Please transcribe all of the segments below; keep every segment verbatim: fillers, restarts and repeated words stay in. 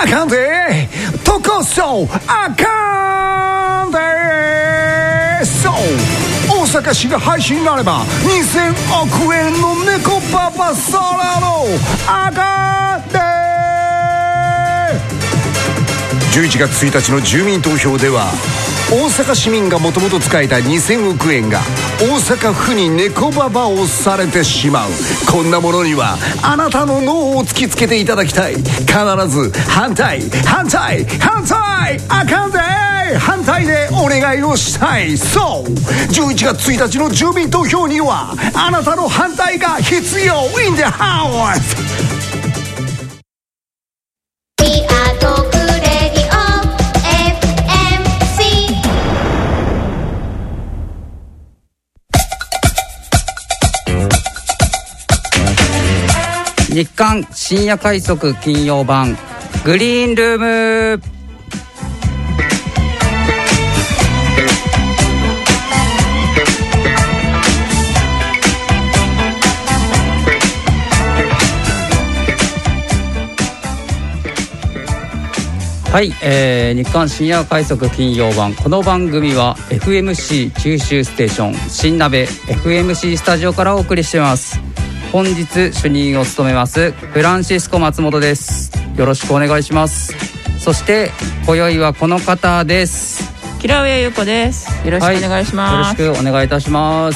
あかんでとこそあかんでそう大阪市が廃止になればにせんおくえんの猫パパソラのあかんでじゅういちがつついたちの住民投票では大阪市民がもともと使えたにせんおくえんが大阪府に猫ババをされてしまう。こんなものにはあなたの脳を突きつけていただきたい。必ず反対反対反対あかんで反対でお願いをしたい。そうじゅういちがつついたちの住民投票にはあなたの反対が必要 in the house。 日刊深夜快速金曜版グリーンルーム。はい、えー、日刊深夜快速金曜版。この番組は エフエムシー 九州ステーション新鍋 エフエムシー スタジオからお送りしています。本日主任を務めますフランシスコ松本です。よろしくお願いします。そして今宵はこの方です。 木良上優子です。よろしくお願いします、 はい、よろしくお願いいたします。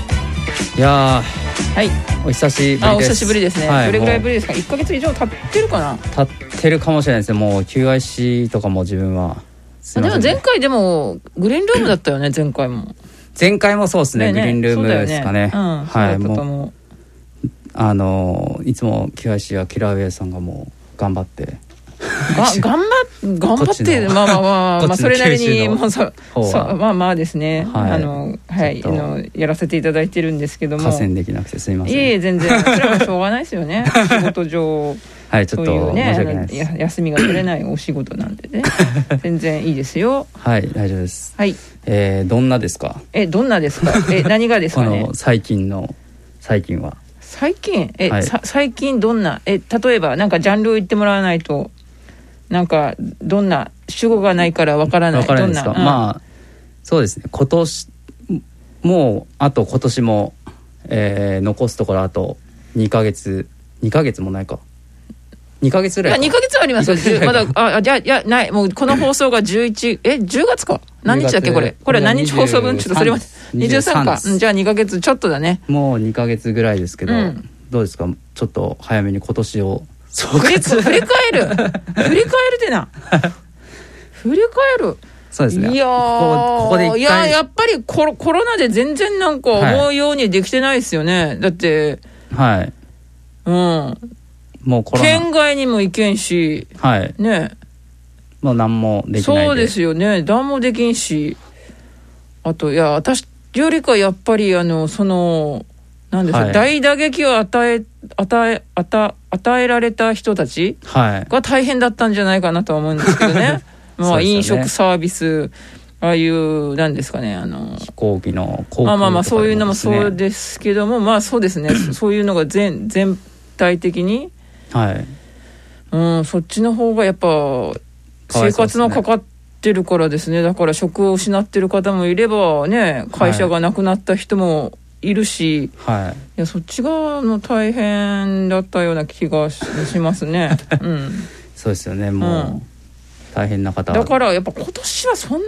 いやー、はい、お久しぶりです。 あ、お久しぶりですね、 はい、 どれぐらいぶりですか。いっかげつ以上経ってるかな。 経ってるかもしれないですね。もう キューアイシー とかも自分はでも前回でもグリーンルームだったよね。前回も前回もそうですね、ね、グリーンルームですかね。 うん、はい、そうだったと思う。 あのいつも キューアイシー はキラーウェイさんがもう頑張ってが頑張頑張ってまあまあまあまあそれなりにもうそそまあまあですね、はい、あのはいあのやらせていただいてるんですけども、 河川できなくてすいません。 いえいえ全然それはしょうがないですよね。仕事上はい、ちょっと申し訳ないです。 や休みが取れないお仕事なんでね全然いいですよ。 はい大丈夫です。 はい、 えー、どんなですか。 えどんなですか。え何がですかね。 この最近の最近は最近え、 はい、 さ最近どんなえ例えばなんかジャンルを言ってもらわないとなんかどんな主語がないからわからない。 わからないですか。 どんな、うん、 まあそうですね。今年もうあと今年も、えー、残すところあとにかげつにかげつもないかにかげつぐらいか。 にかげつありますよ。まだあじゃあいやないもうこの放送がじゅういちえじゅうがつか何日だっけこれこれ何日放送分ちょっとそれまでにじゅうさんか、うん、じゃあにかげつちょっとだね。 もうにかげつぐらいですけど、うん、どうですか。ちょっと早めに今年を総括振り振り返る振り返るでな振り返る。 そうですね。 いやここ、ここで一回いややっぱりコロ、コロナで全然なんか思うようにできてないですよね、はい、だってはいうんもうコロナ県外にも行けんしはいねもう何もできないで。 そうですよね。何もできんしあといや私よりかやっぱりあのそのなんですか、はい、大打撃を与え与え与与えられた人たちが大変だったんじゃないかなとは思うんですけどね。まあ飲食サービスああいうなんですかねあの飛行機の航空とか、ね、 まあまあまあそういうのもそうですけどもまあそうですねそういうのが全全体的にはい、 うん、そっちの方がやっぱ生活のかかってるからですね。だから職を失ってる方もいればね会社がなくなった人もいるし、はい、いやそっちがの大変だったような気が し, しますね、うん、 そうですよねもう、うん、大変な方だからやっぱ今年はそん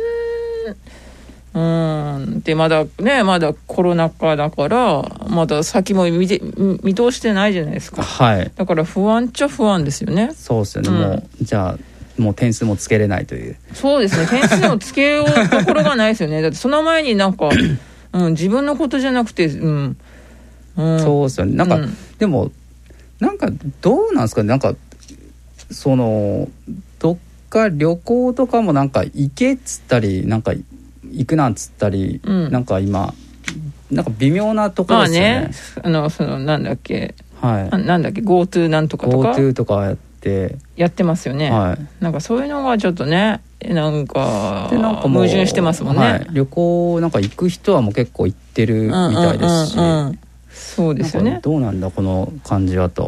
うんでまだねまだコロナ禍だからまだ先も 見, て見通してないじゃないですか、はい、だから不安っちゃ不安ですよね。 そうですよね、うん、もうじゃあもう点数もつけれないという。 そうですね点数もつけようところがないですよね。だってその前になんか、うん、自分のことじゃなくて、うんうん、 そうですよねなんか、うん、でもなんかどうなんですかねなんかそのどっか旅行とかもなんか行けっつったりなんか行くなんつったり、うん、なんか今なんか微妙なところですよね。まあねあのそのなんだっけ、 はい、 な, なんだっけ GoTo なんとかとか GoTo とかやってやってますよね、はい、なんかそういうのがちょっとねなんかでなんか矛盾してますもんね、はい、 旅行なんか行く人はもう結構行ってるみたいですし、うんうんうんうん、 そうですよね。 どうなんだこの感じはと。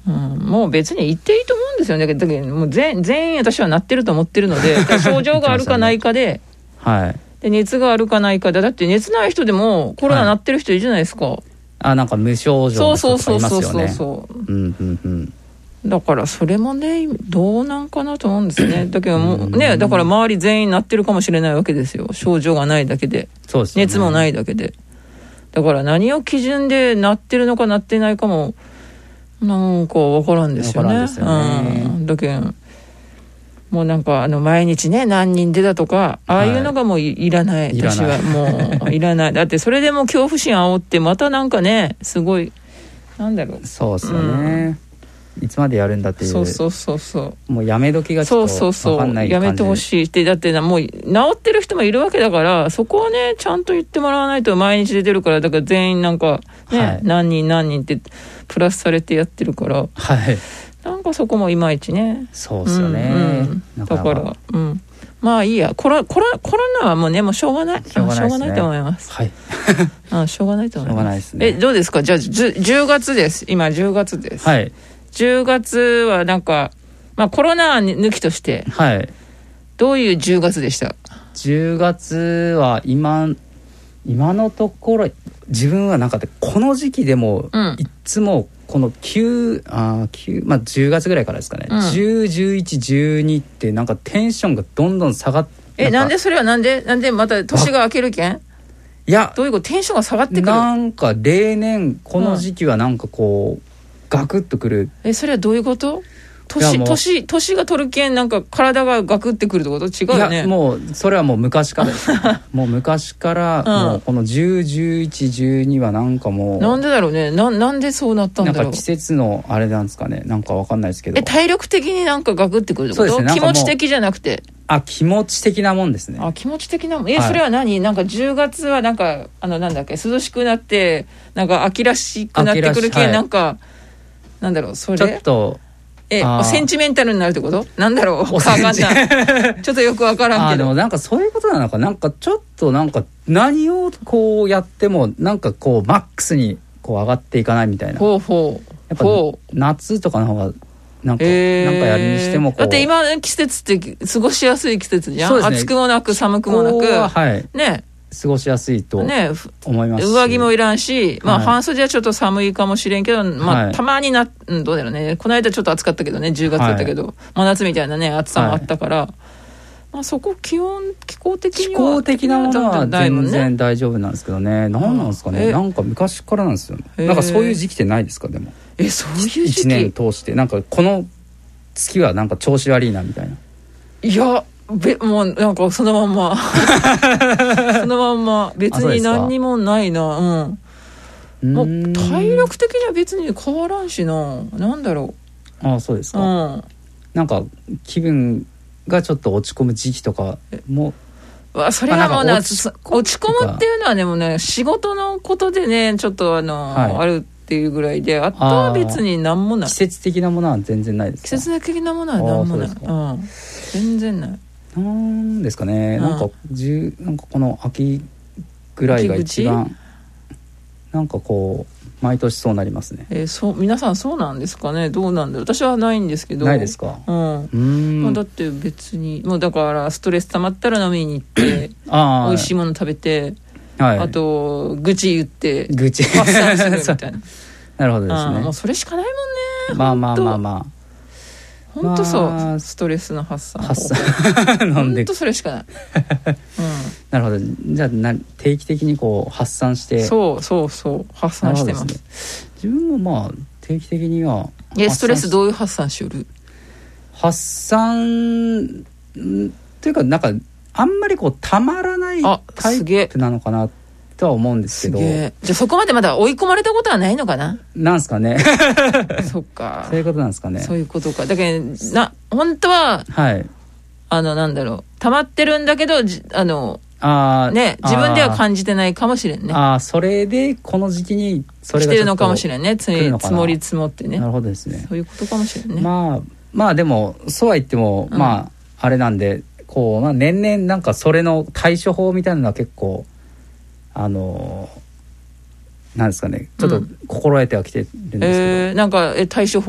うん、もう別に言っていいと思うんですよね。だけどもう 全, 全員私はなってると思ってるので症状があるかないかではい、 で熱があるかないかで、だって熱ない人でもコロナなってる人いるじゃないですか、はい、 あ、なんか無症状の人とかいますよね。 そうそうそうそうそう、 うんうんうん、 だからそれもねどうなんかなと思うんですね。だけどもうね、だから周り全員なってるかもしれないわけですよ。症状がないだけで、 そうですよね、 熱もないだけで。だから何を基準でなってるのかなってないかもなんか分からんですよね。 ですよね、 うん、だけどもうなんかあの毎日ね何人出たとかああいうのがもう い,、はい、いらない。私はもういらない。だってそれでも恐怖心煽ってまたなんかねすごいなんだろう。 そうですよね、うん、いつまでやるんだっていう。 そうそうそうそう。 もうやめ時がちょっと分かんない感じ。 そうそうそう。やめてほしいって。だってなもう治ってる人もいるわけだからそこはねちゃんと言ってもらわないと。毎日出てるからだから全員なんかね、はい、何人何人ってプラスされてやってるから。 はい。 なんかそこもいまいちね。 そうですよね、 うんうん、だからうんまあいいや。コロ、コロ、コロナはもうねもうしょうがない。しょうがない、ね、しょうがないと思います。 はいあしょうがないと思います。 しょうがないですね。 えどうですか。じゃあじゅうがつです。今じゅうがつです。 はい。 じゅうがつはなんか、まあ、コロナ抜きとして、 はい、 どういうじゅうがつでした？ じゅうがつは今今のところ自分はなんかこの時期でも、うん、いつもこのきゅう、あきゅう、まあ、じゅうがつぐらいからですかね、うん、じゅう、じゅういち、じゅうにってなんかテンションがどんどん下がって。 えなんでそれはなんでなんでまた年が明けるけん？いやどういうこと？テンションが下がってくる？ なんか例年この時期はなんかこう、うんガクッとくる。 えそれはどういうこと？年年年が取るけんなんか体がガクってくるってこと？違うよね。 いやもうそれはもう昔からですもう昔から、うん、もうこのじゅう、じゅういち、じゅうにはなんかもうなんでだろうね。 な, なんでそうなったんだろう。 なんか季節のあれなんですかね。なんかわかんないですけど。 え体力的になんかガクってくるってこと？そうですね、気持ち的じゃなくて。 あ気持ち的なもんですね。 あ気持ち的なもん。え、はい、それは何？なんかじゅうがつはなんかあのなんだっけ涼しくなってなんか秋らしくなってくるけん、はい、なんかなんだろうそれちょっとえセンチメンタルになるってこと？なんだろうわかんないちょっとよくわからんけど。 あでもなんかそういうことなのか。なんかちょっとなんか何をこうやってもなんかこうマックスにこう上がっていかないみたいな。 ほうほう。 やっぱ夏とかの方がなんか、えー、なんかやるにしてもこうだって今季節って過ごしやすい季節じゃん。そうですね、暑くもなく寒くもなく、 はい、 ね過ごしやすいと思いますし、 ね、上着もいらんし、まあ、はい、半袖はちょっと寒いかもしれんけど、まあ、はい、たまにな、うん、どうだろうね。この間ちょっと暑かったけどね、じゅうがつだったけど、はい、真夏みたいなね暑さもあったから、はい、まあ、そこ気温気候的には気候的なものは全然大丈夫なんですけどね。何なんですかね。なんか昔からなんですよね。なんかそういう時期ってないですか？でもえそういう時期いちねん通してなんかこの月はなんか調子悪いなみたいな。 いやべもうなんかそのまんまそのまんま別に何にもないな。うん、もう体力的には別に変わらんしな。なんだろう。ああそうですか、うん、なんか気分がちょっと落ち込む時期とかもわそれはもうね落ち込むっていうのはねもうね仕事のことでねちょっとあの、はい、あるっていうぐらいで、あとは別に何もない。 季節的なものは全然ないですか？ 季節的なものは何もない。うん、全然ない。 なんですかね、うん、なんかなんかこの秋ぐらいが一番なんかこう毎年そうなりますね。 えー、そう皆さんそうなんですかね。どうなんだろう。私はないんですけど。 ないですか？ うん。うん、まあ、だって別にもうだからストレス溜まったら飲みに行ってあ美味しいもの食べて、はい、あと愚痴言って愚痴発散するみたいな。 なるほどですね。 もうそれしかないもんね。 まあまあまあまあ。 本当そう、まあ、ストレスの発散発散なんで本当それしかない、うん、 なるほど。じゃあな定期的にこう発散してそうそうそう発散してます、ね、 自分もまあ定期的にはえストレスどういう発散しよる？ 発散というかなんかあんまりこうたまらないタイプなのかなとは思うんですけど。 すげえ。じゃあそこまでまだ追い込まれたことはないのかな？ なんすかねそっかそういうことなんですかね。 そういうことか。だけどな本当は、はい、あのなんだろう溜まってるんだけどあのあね自分では感じてないかもしれんね。 ああそれでこの時期にそれが来てるのかもしれんね。つ積もり積もってね。 なるほどですね。 そういうことかもしれんね。 まあまあでもそうは言っても、うん、まああれなんでこう、まあ、年々なんかそれの対処法みたいなのは結構あのなんですかねちょっと心得てはきてるんですけど、うんえー、なんかえ対処法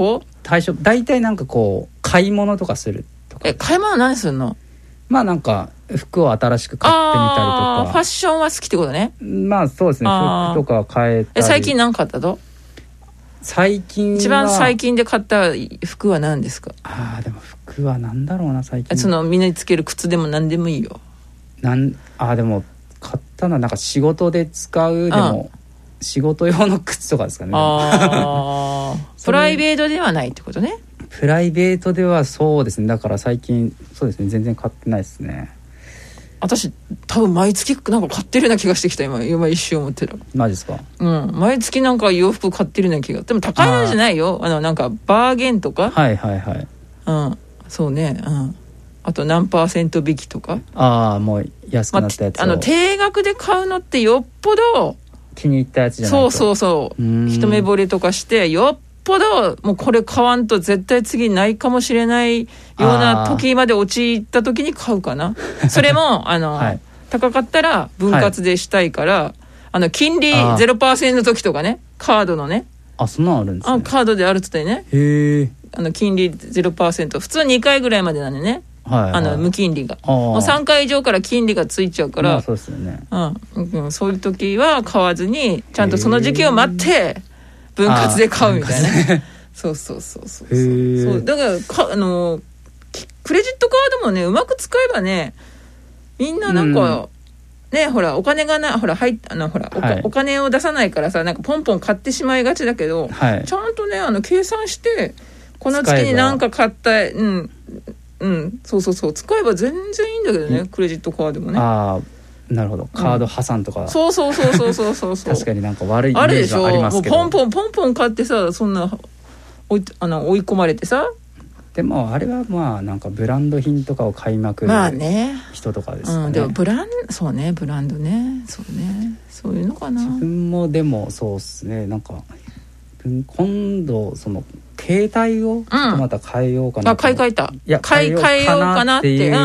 対象大体なんかこう買い物とかするとか。 え買い物何するの？ まあなんか服を新しく買ってみたりとか。 あファッションは好きってことね。 まあそうですね、服とか買えたり。 え最近何買ったと？ 最近は一番最近で買った服は何ですか？ ああでも服はなんだろうな最近。 その身につける靴でも何でもいいよ。 なんあでも買ったのはなんか仕事で使うでも仕事用の靴とかですかね。 あプライベートではないってことね。 プライベートではそうですね。だから最近そうですね全然買ってないですね。 私多分毎月なんか買ってるような気がしてきた今今一瞬思ってる。 マジですか？ うん毎月なんか洋服買ってるような気が。でも高いのじゃないよ。あのなんかバーゲンとか。 はいはいはい。 うんそうね。うんあと何パーセント引きとか。 ああもう安くなったやつを、 まあ、あの定額で買うのってよっぽど気に入ったやつじゃないと。 そうそうそう一目惚れとかしてよっぽどもうこれ買わんと絶対次ないかもしれないような時まで陥った時に買うかな。それもあの、はい、高かったら分割でしたいから、はい、あの金利 ゼロパーセント の時とかねカードのねあそんなのあるんですね。 あカードであるっつってねへえあの金利 ゼロパーセント 普通にかいぐらいまでなんでね。 はいはい、 あの無金利がもうさんかい以上から金利がついちゃうから、まあそうですよね、 うんうん、そういう時は買わずにちゃんとその時期を待って分割で買うみたいなそうそうそうそうそうだからかあのクレジットカードもねうまく使えばねみんななんか、うん、ねほらお金がなほら入あのほら、はい、お, お金を出さないからさなんかポンポン買ってしまいがちだけど、はい、ちゃんとねあの計算してこの月に何か買ったうんうん、そうそうそう使えば全然いいんだけどね、うん、クレジットカードもね。ああなるほどカード破産とか、うん、 そうそうそうそうそうそうそう確かになんか悪いイメージがありますけどあれでしょもうポンポンポンポン買ってさそんな追い、あの追い込まれてさでもあれはまあなんかブランド品とかを買いまくる人とかですかね、まあねうん、 でもブランそうねブランドねそうねそういうのかな。 自分もでもそうっすねなんか今度その携帯をちょっとまた変えようかな、うん、あ買い替えたいや買い替えようかなっていう、うん、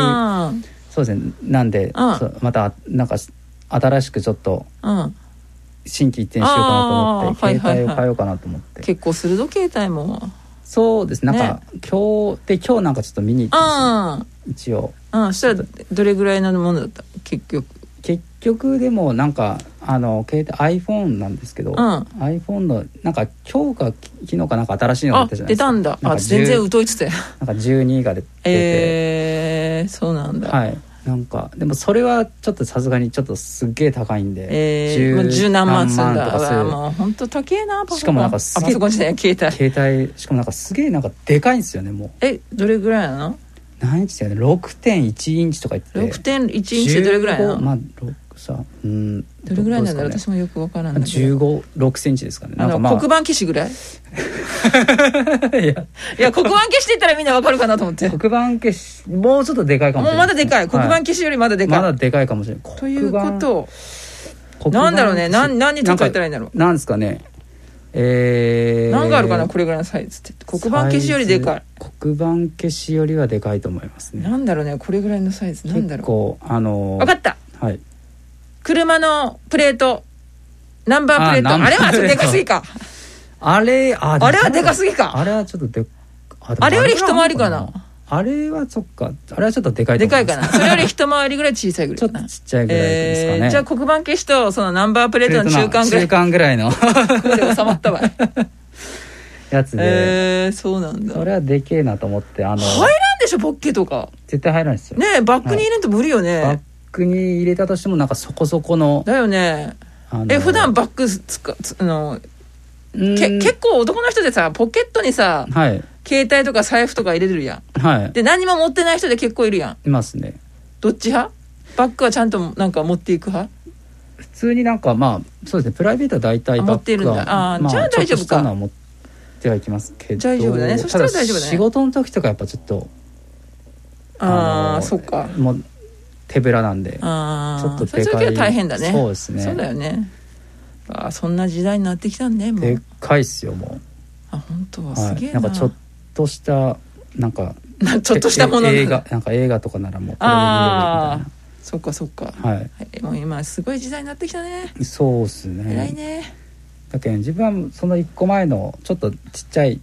そうですねなんで、うん、またなんか新しくちょっと新規一転しようかなと思って、うん、携帯を変えようかなと思って、はいはいはい、 結構鋭携帯もそうですなんか、ね、今日で今日なんかちょっと見に行ったんですよ、 うん、一応、うん、そしたらどれぐらいのものだった結局結局でもなんかあの携帯 iPhone なんですけど、うん、iPhone のなんか今日か昨日かなんか新しいのが出たじゃないですか。 あ出たんだ。あ全然疎いっつってなんかじゅうにが出てえー、そうなんだ。 はいなんかでもそれはちょっとさすがにちょっとすっげえ高いんで、 えー、十何万するんだ。とかそうもう本当高えなパソコン。 しかもなんかすげえパソコンじゃない携帯携帯しかもなんかすげえなんかでかいんですよねもう。 えどれぐらいなの？ 何インチだよね ろくてんいち インチとか言ってろくてんいち インチでどれぐらいなの？ まあさうんどれぐらいなんだろう、ね、私もよくわからんだけどじゅうご、ろくセンチですかね。 なんか、まあ、黒板消しぐらいいやいや黒板消しって言ったらみんなわかるかなと思って黒板消しもうちょっとでかいかもしれない、 もうまだでかい黒板消しよりまだでかい、 はい、まだでかいかもしれないということなんだろうね何何に例えたらいいんだろうなんですかねえー、 何があるかなこれぐらいのサイズって黒板消しよりでかい黒板消しよりはでかいと思いますね。 なんだろうねこれぐらいのサイズなんだろう結構あのー、 分かったはい車のプレートナンバープレート あ, あれはちょっとでかすぎかあれ あ, あれはでかすぎかあれはちょっとであ, あれより一回りかなあれはそっかあれはちょっとでかいと思いますでかいかなそれより一回りぐらい小さいぐらいちょっとちっちゃいぐらいですかね、えー、 じゃあ黒板消しとそのナンバープレートの中間ぐらい中間ぐらいのここで収まったわやつでえー、そうなんだそれはでけえなと思ってあの入らんでしょポッケとか絶対入らないですよねえバッグに入れんと無理よね、 はい、バッグに入れたとしてもなんかそこそこのだよねえ普段バッグつかつあのけ結構男の人でさポケットにさ、はい、携帯とか財布とか入れてるやん、はい、で何も持ってない人で結構いるやんいますね。 どっち派？バッグはちゃんとなんか持っていく派？ 普通になんかまあそうですねプライベートは大体バッグは持ってるんだあ、まあ、じゃあ大丈夫か持ってはいきますけど大丈夫だねそしたら大丈夫だね。 仕事の時とかやっぱちょっとああそっかもう手ぶらなんであちょっとでかいそれは大変だね。 そうですねそうだよね。あそんな時代になってきたんねもうでっかいっすよもうあ本当はすげえな、 はい、なんかちょっとしたなんかちょっとしたもの映画なんか映画とかならもうこれで見れるみたいなそっかそっか、 はいはい、もう今すごい時代になってきたね。 そうっすね偉いね。 だけど自分はそのいっこまえのちょっとちっちゃい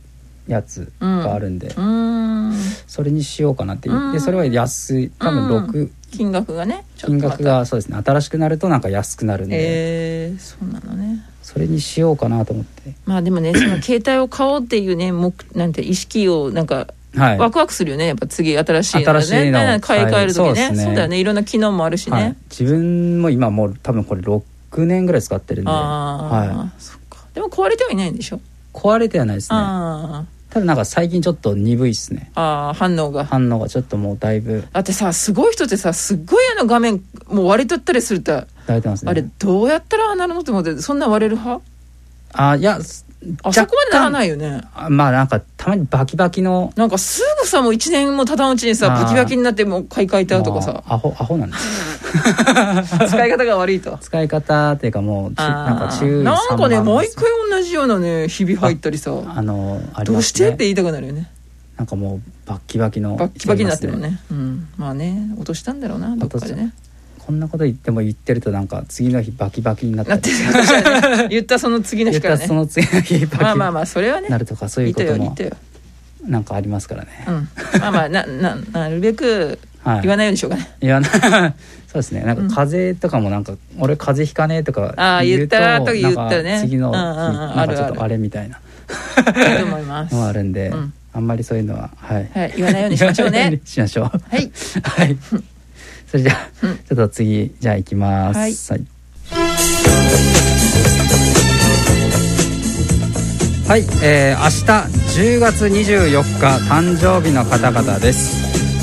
やつがあるんで、 うん、 それにしようかなっていう。でそれは安い、多分ろく、うん、 金額がねちょっと金額がそうですね、新しくなるとなんか安くなるんで、 えー、そうなのね。 それにしようかなと思って。 まあでもね、その携帯を買おうっていうね目なんて意識をなんかはい、ワクワクするよね、やっぱ次新しいのね、新しいの買い替える時ね、はい、そうですね、そうだよね、いろんな機能もあるしね、はい、 自分も今もう多分これろくねんぐらい使ってるんで、あ、 はい、そっか。でも壊れてはいないんでしょ。 壊れてはないですね。あ、ただなんか最近ちょっと鈍いっすね。 あ、反応が反応がちょっともうだいぶ。 だってさ、すごい人ってさ、すっごいあの画面もう割れとったりすると割れてますね。 あれどうやったらなるのって思って、そんな割れる派？ あ、いや、 あそこまでならないよね。 まあなんかたまにバキバキのなんかすぐさもういちねんもたたんうちにさバキバキになってもう買い替えたとかさ、 アホアホなんです使い方が悪いと。 使い方っていうかもうなんか注意なんかね毎回同じようなねひび入ったりさ、あ、あのありますね、どうしてって言いたくなるよね。 なんかもうバッキバキのバッキバキになってるのね、うん、まあね落としたんだろうなどっかでね。 こんなこと言っても言ってるとなんか次の日バキバキになってなってる、ね、言ったその次の日からね、 言ったその次の日バキまあまあまあそれはねなるとかそういうこともなんかありますからね、 うん、まあまあ な, な, なるべく言わないようにしようかね、はい、 言わないそうですね。なんか風邪とかもなんか、うん、俺風邪ひかねえとか言うと、 ああ言ったら言ったらね次の日なんかちょっとあれみたいなある思いますのあるんで、うん、あんまりそういうのは、はいはい、言わないようにしましょうねしましょうはいはいそれじゃあ、うん、ちょっと次じゃあ行きます。はい、はい、えー、明日じゅうがつにじゅうよっか誕生日の方々です。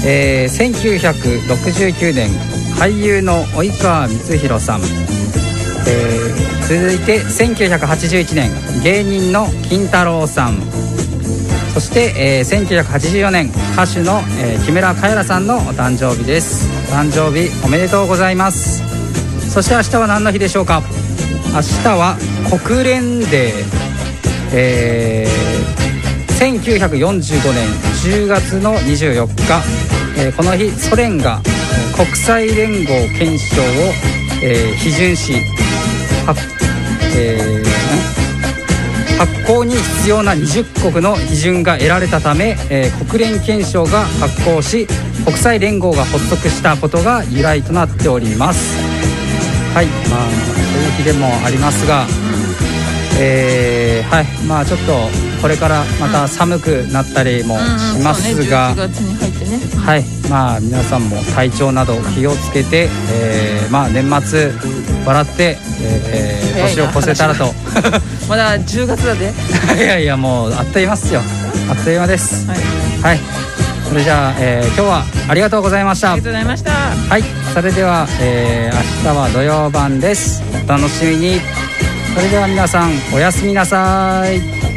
えー、せんきゅうひゃくろくじゅうきゅうねん俳優の及川光博さん、えー、続いてせんきゅうひゃくはちじゅういちねん芸人の金太郎さん、そして、えー、せんきゅうひゃくはちじゅうよねん歌手の、えー、木村カエラさんのお誕生日です。お誕生日おめでとうございます。そして明日は何の日でしょうか。明日は国連デー、えー、せんきゅうひゃくよんじゅうごねんじゅうがつのにじゅうよっか、えー、この日ソ連が国際連合憲章を、えー、批准し、はえー、発行に必要なにじゅっこくの批准が得られたため、えー、国連憲章が発行し国際連合が発足したことが由来となっております。はい、まあそういう日でもありますが、えー、はい、まあちょっとこれからまた寒くなったりもしますが、 じゅういちがつに入ってね、 はい、まあ皆さんも体調など気をつけて、えー、まあ年末笑って、えー、年を越せたらとまだじゅうがつだぜいやいやもうあっという間ですよ、あっという間です。はい、はい、それじゃあ、えー、今日はありがとうございました。 ありがとうございました。 はい、それでは、えー、明日は土曜版です。お楽しみに。それでは皆さんおやすみなさい。